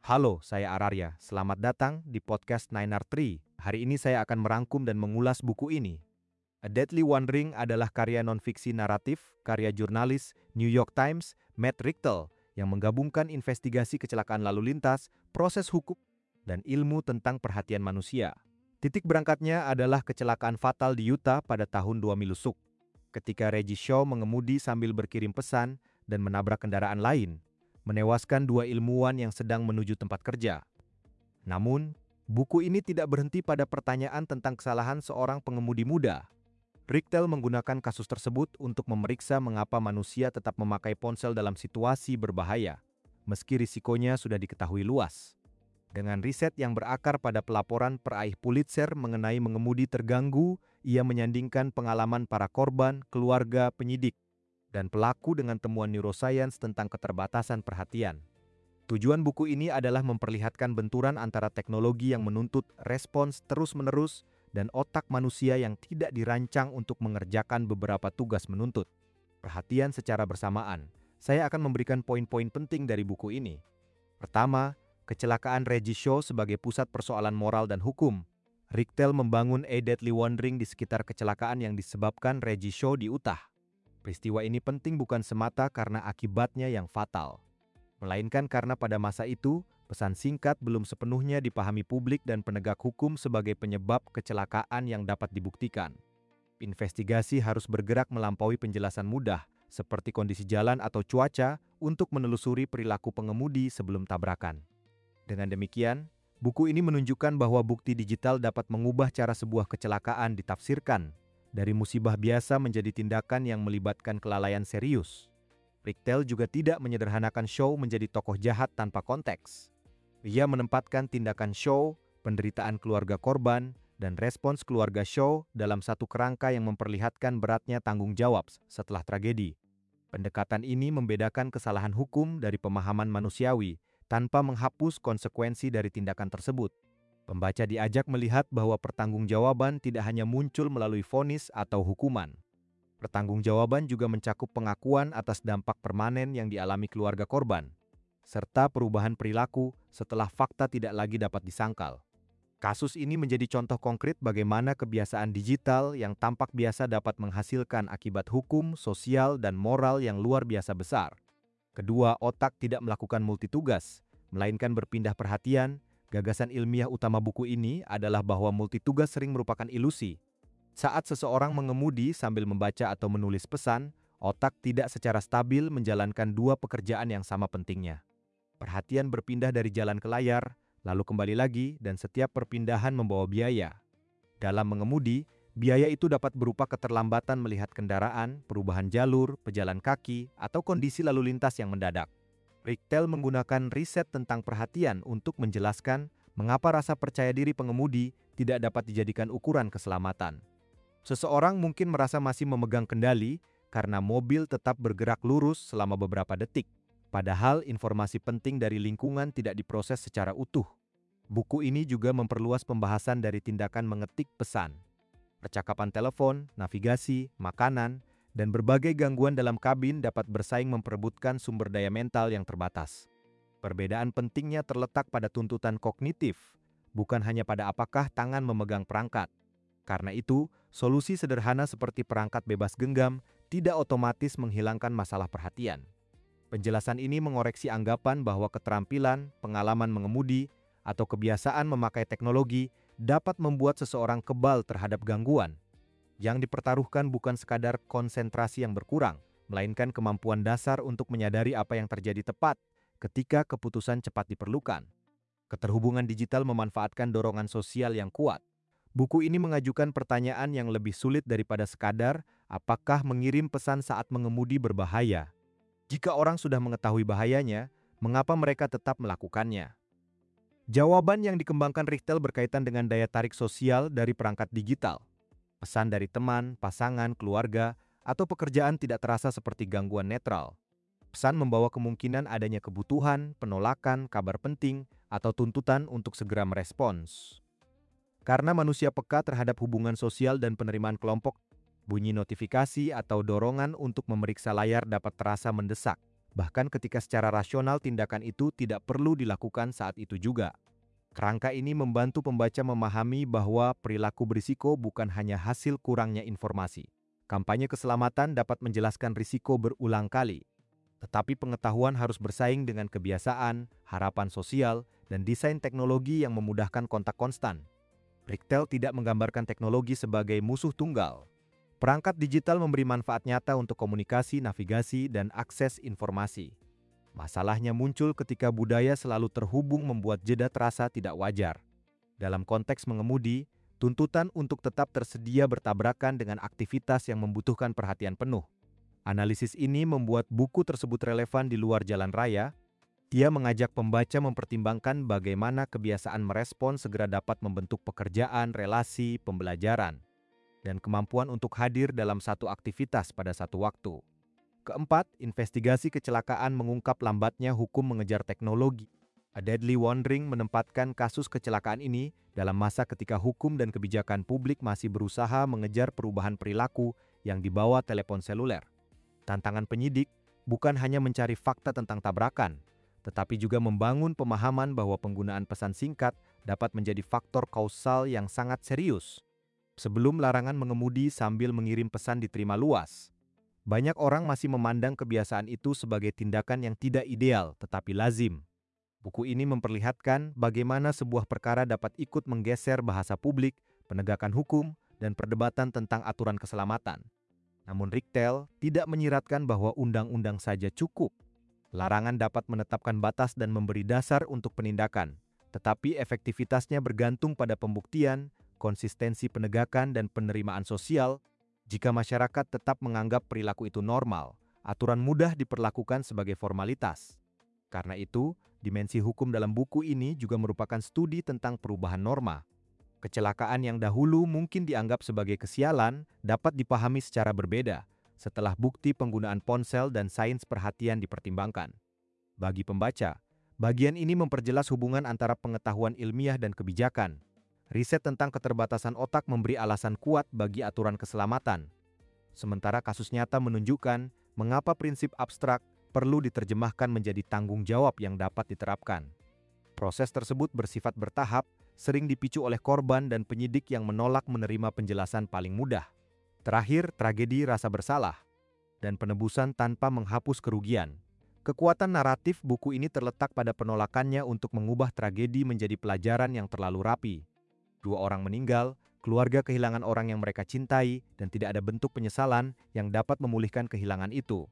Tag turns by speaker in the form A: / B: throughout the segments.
A: Halo, saya Ararya. Selamat datang di podcast 9R3. Hari ini saya akan merangkum dan mengulas buku ini. A Deadly Wandering adalah karya non-fiksi naratif, karya jurnalis New York Times, Matt Richtel, yang menggabungkan investigasi kecelakaan lalu lintas, proses hukum, dan ilmu tentang perhatian manusia. Titik berangkatnya adalah kecelakaan fatal di Utah pada tahun 2000 Lusuk, ketika Reggie Shaw mengemudi sambil berkirim pesan dan menabrak kendaraan lain, menewaskan dua ilmuwan yang sedang menuju tempat kerja. Namun, buku ini tidak berhenti pada pertanyaan tentang kesalahan seorang pengemudi muda. Richtel menggunakan kasus tersebut untuk memeriksa mengapa manusia tetap memakai ponsel dalam situasi berbahaya, meski risikonya sudah diketahui luas. Dengan riset yang berakar pada pelaporan peraih Pulitzer mengenai mengemudi terganggu, ia menyandingkan pengalaman para korban, keluarga, penyidik, dan pelaku dengan temuan neuroscience tentang keterbatasan perhatian. Tujuan buku ini adalah memperlihatkan benturan antara teknologi yang menuntut respons terus-menerus dan otak manusia yang tidak dirancang untuk mengerjakan beberapa tugas menuntut perhatian secara bersamaan. Saya akan memberikan poin-poin penting dari buku ini. Pertama, kecelakaan Reggie Shaw sebagai pusat persoalan moral dan hukum. Richtel membangun A Deadly Wandering di sekitar kecelakaan yang disebabkan Reggie Shaw di Utah. Peristiwa ini penting bukan semata karena akibatnya yang fatal, melainkan karena pada masa itu, pesan singkat belum sepenuhnya dipahami publik dan penegak hukum sebagai penyebab kecelakaan yang dapat dibuktikan. Investigasi harus bergerak melampaui penjelasan mudah, seperti kondisi jalan atau cuaca, untuk menelusuri perilaku pengemudi sebelum tabrakan. Dengan demikian, buku ini menunjukkan bahwa bukti digital dapat mengubah cara sebuah kecelakaan ditafsirkan, dari musibah biasa menjadi tindakan yang melibatkan kelalaian serius. Richtel juga tidak menyederhanakan Shaw menjadi tokoh jahat tanpa konteks. Ia menempatkan tindakan Shaw, penderitaan keluarga korban, dan respons keluarga Shaw dalam satu kerangka yang memperlihatkan beratnya tanggung jawab setelah tragedi. Pendekatan ini membedakan kesalahan hukum dari pemahaman manusiawi tanpa menghapus konsekuensi dari tindakan tersebut. Pembaca diajak melihat bahwa pertanggungjawaban tidak hanya muncul melalui vonis atau hukuman. Pertanggungjawaban juga mencakup pengakuan atas dampak permanen yang dialami keluarga korban, serta perubahan perilaku setelah fakta tidak lagi dapat disangkal. Kasus ini menjadi contoh konkret bagaimana kebiasaan digital yang tampak biasa dapat menghasilkan akibat hukum, sosial, dan moral yang luar biasa besar. Kedua, otak tidak melakukan multitugas, melainkan berpindah perhatian. Gagasan ilmiah utama buku ini adalah bahwa multitugas sering merupakan ilusi. Saat seseorang mengemudi sambil membaca atau menulis pesan, otak tidak secara stabil menjalankan dua pekerjaan yang sama pentingnya. Perhatian berpindah dari jalan ke layar, lalu kembali lagi, dan setiap perpindahan membawa biaya. Dalam mengemudi, biaya itu dapat berupa keterlambatan melihat kendaraan, perubahan jalur, pejalan kaki, atau kondisi lalu lintas yang mendadak. Richtel menggunakan riset tentang perhatian untuk menjelaskan mengapa rasa percaya diri pengemudi tidak dapat dijadikan ukuran keselamatan. Seseorang mungkin merasa masih memegang kendali karena mobil tetap bergerak lurus selama beberapa detik, padahal informasi penting dari lingkungan tidak diproses secara utuh. Buku ini juga memperluas pembahasan dari tindakan mengetik pesan, percakapan telepon, navigasi, makanan, dan berbagai gangguan dalam kabin dapat bersaing memperebutkan sumber daya mental yang terbatas. Perbedaan pentingnya terletak pada tuntutan kognitif, bukan hanya pada apakah tangan memegang perangkat. Karena itu, solusi sederhana seperti perangkat bebas genggam tidak otomatis menghilangkan masalah perhatian. Penjelasan ini mengoreksi anggapan bahwa keterampilan, pengalaman mengemudi, atau kebiasaan memakai teknologi dapat membuat seseorang kebal terhadap gangguan. Yang dipertaruhkan bukan sekadar konsentrasi yang berkurang, melainkan kemampuan dasar untuk menyadari apa yang terjadi tepat ketika keputusan cepat diperlukan. Keterhubungan digital memanfaatkan dorongan sosial yang kuat. Buku ini mengajukan pertanyaan yang lebih sulit daripada sekadar apakah mengirim pesan saat mengemudi berbahaya. Jika orang sudah mengetahui bahayanya, mengapa mereka tetap melakukannya? Jawaban yang dikembangkan Richtel berkaitan dengan daya tarik sosial dari perangkat digital. Pesan dari teman, pasangan, keluarga, atau pekerjaan tidak terasa seperti gangguan netral. Pesan membawa kemungkinan adanya kebutuhan, penolakan, kabar penting, atau tuntutan untuk segera merespons. Karena manusia peka terhadap hubungan sosial dan penerimaan kelompok, bunyi notifikasi atau dorongan untuk memeriksa layar dapat terasa mendesak. bahkan ketika secara rasional tindakan itu tidak perlu dilakukan saat itu juga. Kerangka ini membantu pembaca memahami bahwa perilaku berisiko bukan hanya hasil kurangnya informasi. Kampanye keselamatan dapat menjelaskan risiko berulang kali, tetapi pengetahuan harus bersaing dengan kebiasaan, harapan sosial, dan desain teknologi yang memudahkan kontak konstan. Richtel tidak menggambarkan teknologi sebagai musuh tunggal. Perangkat digital memberi manfaat nyata untuk komunikasi, navigasi, dan akses informasi. Masalahnya muncul ketika budaya selalu terhubung membuat jeda terasa tidak wajar. Dalam konteks mengemudi, tuntutan untuk tetap tersedia bertabrakan dengan aktivitas yang membutuhkan perhatian penuh. Analisis ini membuat buku tersebut relevan di luar jalan raya. Dia mengajak pembaca mempertimbangkan bagaimana kebiasaan merespon segera dapat membentuk pekerjaan, relasi, pembelajaran, dan kemampuan untuk hadir dalam satu aktivitas pada satu waktu. Keempat, investigasi kecelakaan mengungkap lambatnya hukum mengejar teknologi. A Deadly Wandering menempatkan kasus kecelakaan ini dalam masa ketika hukum dan kebijakan publik masih berusaha mengejar perubahan perilaku yang dibawa telepon seluler. Tantangan penyidik bukan hanya mencari fakta tentang tabrakan, tetapi juga membangun pemahaman bahwa penggunaan pesan singkat dapat menjadi faktor kausal yang sangat serius. Sebelum larangan mengemudi sambil mengirim pesan diterima luas, banyak orang masih memandang kebiasaan itu sebagai tindakan yang tidak ideal tetapi lazim. Buku ini memperlihatkan bagaimana sebuah perkara dapat ikut menggeser bahasa publik, penegakan hukum, dan perdebatan tentang aturan keselamatan. Namun Richtel tidak menyiratkan bahwa undang-undang saja cukup. Larangan dapat menetapkan batas dan memberi dasar untuk penindakan, tetapi efektivitasnya bergantung pada pembuktian, konsistensi penegakan, dan penerimaan sosial. Jika masyarakat tetap menganggap perilaku itu normal, aturan mudah diperlakukan sebagai formalitas. Karena itu, dimensi hukum dalam buku ini juga merupakan studi tentang perubahan norma. Kecelakaan yang dahulu mungkin dianggap sebagai kesialan dapat dipahami secara berbeda setelah bukti penggunaan ponsel dan sains perhatian dipertimbangkan. Bagi pembaca, bagian ini memperjelas hubungan antara pengetahuan ilmiah dan kebijakan. Riset tentang keterbatasan otak memberi alasan kuat bagi aturan keselamatan. Sementara kasus nyata menunjukkan mengapa prinsip abstrak perlu diterjemahkan menjadi tanggung jawab yang dapat diterapkan. Proses tersebut bersifat bertahap, sering dipicu oleh korban dan penyidik yang menolak menerima penjelasan paling mudah. Terakhir, tragedi rasa bersalah dan penebusan tanpa menghapus kerugian. Kekuatan naratif buku ini terletak pada penolakannya untuk mengubah tragedi menjadi pelajaran yang terlalu rapi. 2 orang meninggal, keluarga kehilangan orang yang mereka cintai, dan tidak ada bentuk penyesalan yang dapat memulihkan kehilangan itu.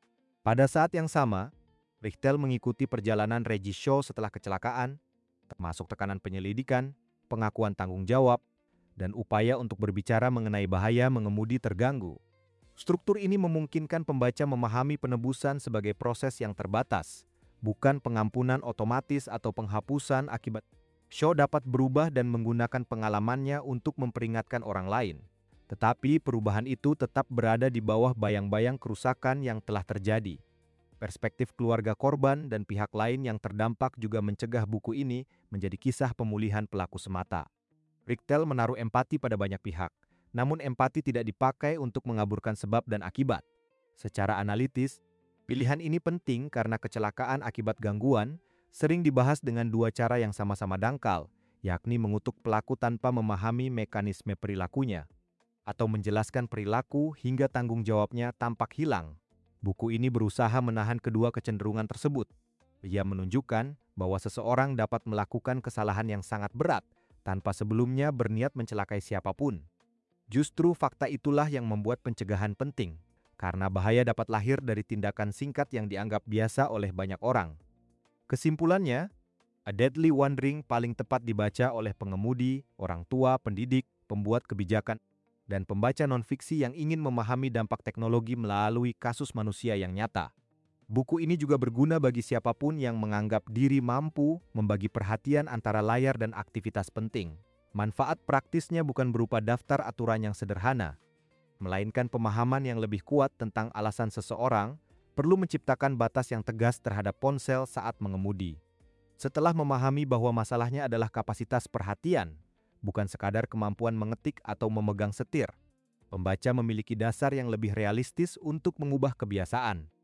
A: Pada saat yang sama, Richtel mengikuti perjalanan Reggie Shaw setelah kecelakaan, termasuk tekanan penyelidikan, pengakuan tanggung jawab, dan upaya untuk berbicara mengenai bahaya mengemudi terganggu. Struktur ini memungkinkan pembaca memahami penebusan sebagai proses yang terbatas, bukan pengampunan otomatis atau penghapusan akibat. Shaw dapat berubah dan menggunakan pengalamannya untuk memperingatkan orang lain. Tetapi perubahan itu tetap berada di bawah bayang-bayang kerusakan yang telah terjadi. Perspektif keluarga korban dan pihak lain yang terdampak juga mencegah buku ini menjadi kisah pemulihan pelaku semata. Richtel menaruh empati pada banyak pihak, namun empati tidak dipakai untuk mengaburkan sebab dan akibat. Secara analitis, pilihan ini penting karena kecelakaan akibat gangguan sering dibahas dengan 2 cara yang sama-sama dangkal, yakni mengutuk pelaku tanpa memahami mekanisme perilakunya, atau menjelaskan perilaku hingga tanggung jawabnya tampak hilang. Buku ini berusaha menahan kedua kecenderungan tersebut. Ia menunjukkan bahwa seseorang dapat melakukan kesalahan yang sangat berat tanpa sebelumnya berniat mencelakai siapapun. Justru fakta itulah yang membuat pencegahan penting, karena bahaya dapat lahir dari tindakan singkat yang dianggap biasa oleh banyak orang. Kesimpulannya, A Deadly Wandering paling tepat dibaca oleh pengemudi, orang tua, pendidik, pembuat kebijakan, dan pembaca non-fiksi yang ingin memahami dampak teknologi melalui kasus manusia yang nyata. Buku ini juga berguna bagi siapapun yang menganggap diri mampu membagi perhatian antara layar dan aktivitas penting. Manfaat praktisnya bukan berupa daftar aturan yang sederhana, melainkan pemahaman yang lebih kuat tentang alasan seseorang perlu menciptakan batas yang tegas terhadap ponsel saat mengemudi. Setelah memahami bahwa masalahnya adalah kapasitas perhatian, bukan sekadar kemampuan mengetik atau memegang setir, pembaca memiliki dasar yang lebih realistis untuk mengubah kebiasaan.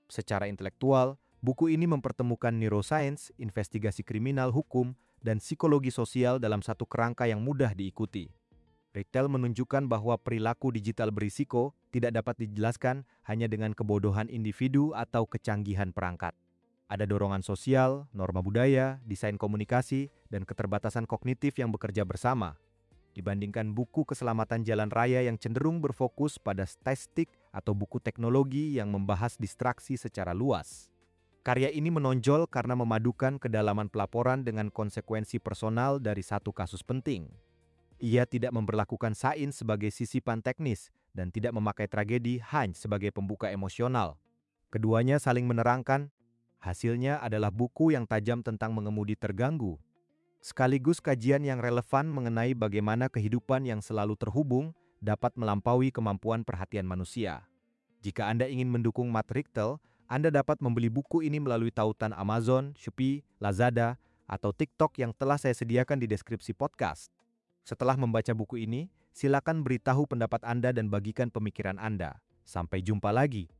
A: Secara intelektual, buku ini mempertemukan neuroscience, investigasi kriminal hukum, dan psikologi sosial dalam satu kerangka yang mudah diikuti. Rachtel menunjukkan bahwa perilaku digital berisiko tidak dapat dijelaskan hanya dengan kebodohan individu atau kecanggihan perangkat. Ada dorongan sosial, norma budaya, desain komunikasi, dan keterbatasan kognitif yang bekerja bersama. Dibandingkan buku keselamatan jalan raya yang cenderung berfokus pada statistik atau buku teknologi yang membahas distraksi secara luas. Karya ini menonjol karena memadukan kedalaman pelaporan dengan konsekuensi personal dari satu kasus penting. Ia tidak memperlakukan sains sebagai sisipan teknis dan tidak memakai tragedi hanya sebagai pembuka emosional. Keduanya saling menerangkan. Hasilnya adalah buku yang tajam tentang mengemudi terganggu, sekaligus kajian yang relevan mengenai bagaimana kehidupan yang selalu terhubung dapat melampaui kemampuan perhatian manusia. Jika Anda ingin mendukung Matt Richtel, Anda dapat membeli buku ini melalui tautan Amazon, Shopee, Lazada, atau TikTok yang telah saya sediakan di deskripsi podcast. Setelah membaca buku ini, silakan beritahu pendapat Anda dan bagikan pemikiran Anda. Sampai jumpa lagi.